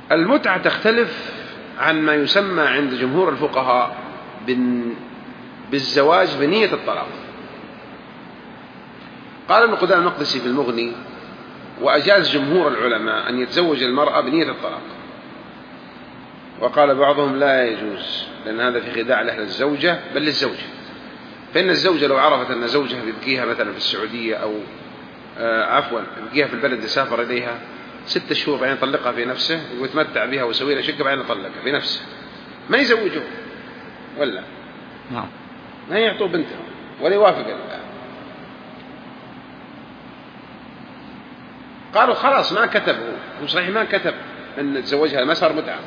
المتعة تختلف عن ما يسمى عند جمهور الفقهاء بالزواج بنية الطلاق. قال ابن قدامة المقدسي في المغني: وأجاز جمهور العلماء أن يتزوج المرأة بنية الطلاق، وقال بعضهم لا يجوز، لأن هذا في خداع لأهل الزوجة بل للزوجة. فإن الزوجة لو عرفت أن زوجها بيبقيها مثلا في السعودية أو بيبقيها في البلد اللي سافر إليها 6 شهور بعدين يطلقها في نفسه ويتمتع بها ويسوي لها شقة بعدين يطلقها في نفسه، ما يزوجه ولا نعم ما يعطوا بنته ولا يوافق الله. قالوا خلاص ما كتبه، وصحيح ما كتب أن تزوجها، ما صار متعة،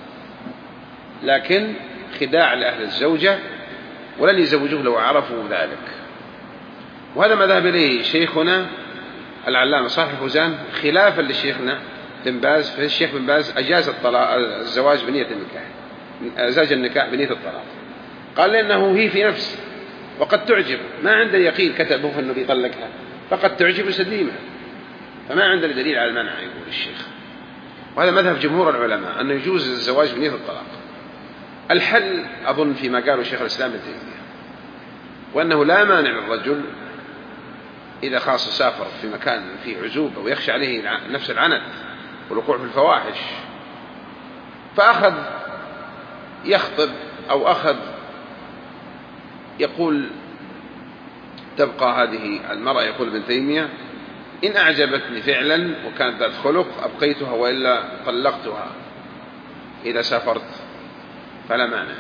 لكن خداع لأهل الزوجة ولن يزوجوه لو عرفوا ذلك. وهذا ما ذهب إليه شيخنا العلامة صالح الفوزان خلافا لشيخنا بن باز. فالشيخ بن باز أجاز الزواج بنية النكاح، أزاج النكاح بنية الطلاق، قال لأنه هي في نفس وقد تعجب، ما عنده يقين كتبه أنه بيطلقها، فقد تعجب سديمة، فما عنده دليل على المنع يقول الشيخ. وهذا مذهب جمهور العلماء أنه يجوز الزواج بنية الطلاق. الحل أظن فيما قاله شيخ الإسلام ابن تيمية، وأنه لا مانع للرجل إذا خاص سافر في مكان فيه عزوبة ويخشى عليه نفس العنت والوقوع في الفواحش، فأخذ يخطب أو أخذ يقول تبقى هذه المرأة، يقول ابن تيمية: إن أعجبتني فعلا وكانت ذات خلق أبقيتها وإلا طلقتها إذا سافرت فلا مانع.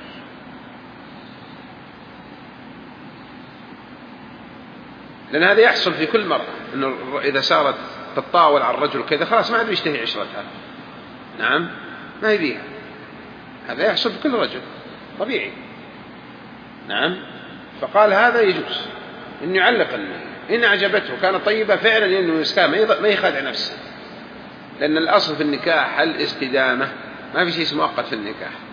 لأن هذا يحصل في كل مرة، إنه إذا صارت تتطاول على الرجل كذا خلاص ما عاد يشتهي عشرتها، نعم ما يبيها، هذا يحصل في كل رجل طبيعي، نعم. فقال هذا يجوز إنه يعلق إن أعجبته كانت طيبة فعلا إنه يسكى ما يخادع نفسه، لأن الأصل في النكاح الاستدامة، ما في شيء مؤقت في النكاح.